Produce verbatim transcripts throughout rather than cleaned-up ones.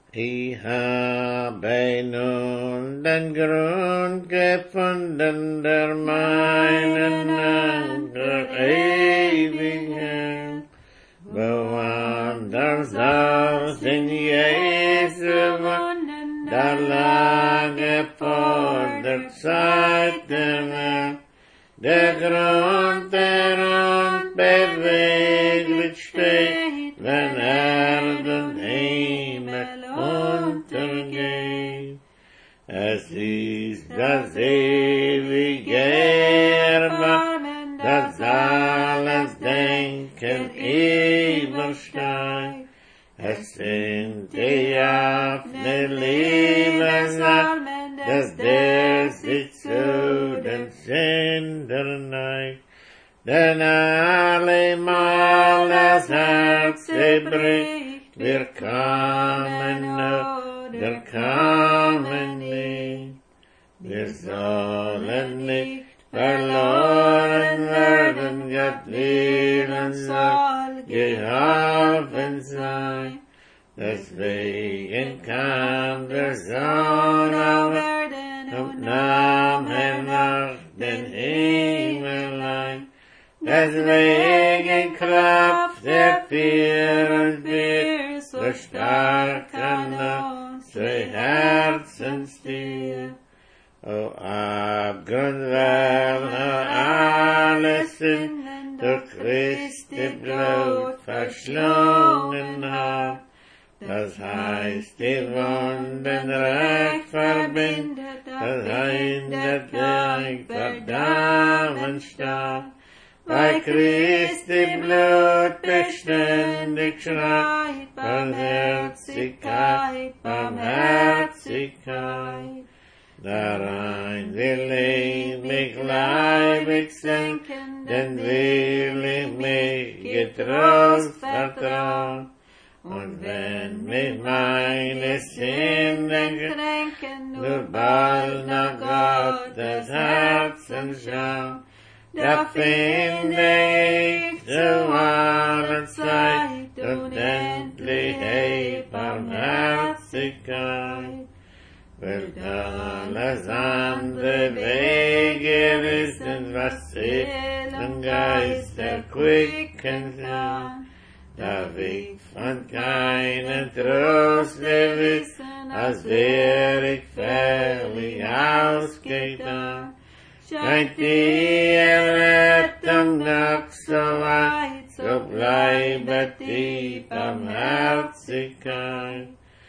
Ich habe nun den Grund gefunden, der meinen Anker ewig hält. Woanders als in Jesu Wunden, da lag er vor der Zeit der Welt. Der Grund, der unbeweglich steht, wenn Erde und Himmel untergeht. Es ist das ewige Erbarmen, das alles Denken übersteigt. Es sind die offene Liebesalmen, dass der sich zu den Sündern neigt. Denn allemal das Herz zerbricht, wir kamen oder kamen nicht. Wir sollen nicht verloren werden, Gott willen soll geholfen sein. Deswegen kam der Sohn auf Erden und nahm hernach den Himmel ein. Deswegen klopft er für uns wir, so stark an unsere Herzenstier. O Abgrund, welcher alle Sünden durch Christi Blut verschlungen hat. Das heißt, die Wunden recht verbindet, das hindert euch Verdammens stark. Bei Christi Blut beständig schreit, Barmherzigkeit, Barmherzigkeit. Darein will ich mich leibig senken, denn will ich mich getrost vertrauen. Und wenn mich meine Sünden kränken, nur bald nach Gottes Herzen schauen, da finde ich zu aller Zeit unendliche Barmherzigkeit. Wird alles andere weggerissen, was Seelen, Geist erquicken kann. Da wiegt von keinem Trost wir wissen, als wär ich völlig ausgetan. Scheint die Errettung noch so weit, so bleibet die Barmherzigkeit.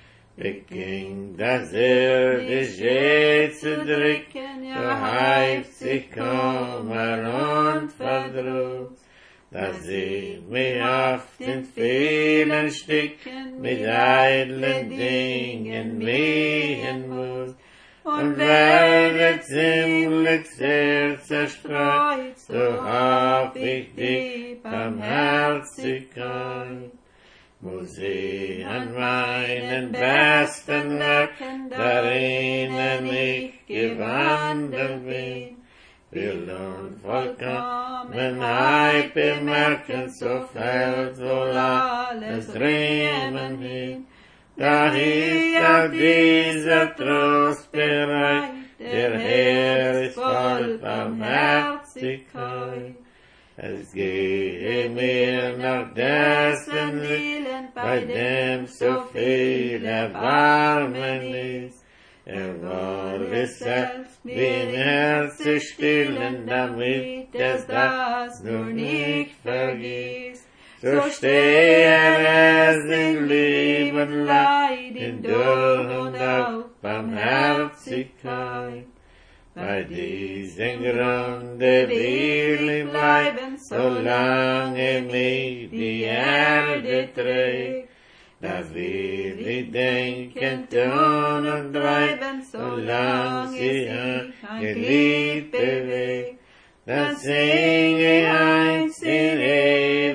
Beging das irdische zu drücken, ja heibt sich Kummer und Verdruss. Dass ich mich oft in vielen Stücken mit eitlen Dingen miehen muss und werde ziemlich sehr zerstreut, so hoff ich die Barmherzigkeit. Muss ich an meinen besten Werken, darin ich gewandelt bin, will und Vollkommenheit bemerken, so fällt wohl alles Riemen hin. Da ist auch dieser Trost bereit, der Herr ist voll Barmherzigkeit. Es gehe mir nach dessen Willen, bei dem so viel Erbarmen ist. Er wolle selbst mein Herz stillen, damit es das nur nicht vergisst. So stehen es im Leben Leid, in Durch und auch Barmherzigkeit. Bei diesem Grunde will ich bleiben, solange mich die Erde trägt. Da will ich denken, tun und bleiben, solange sie ein Glied bewegt. Dann singe ich eins in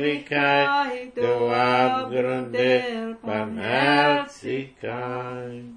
Ewigkeit, du Abgrund der Barmherzigkeit.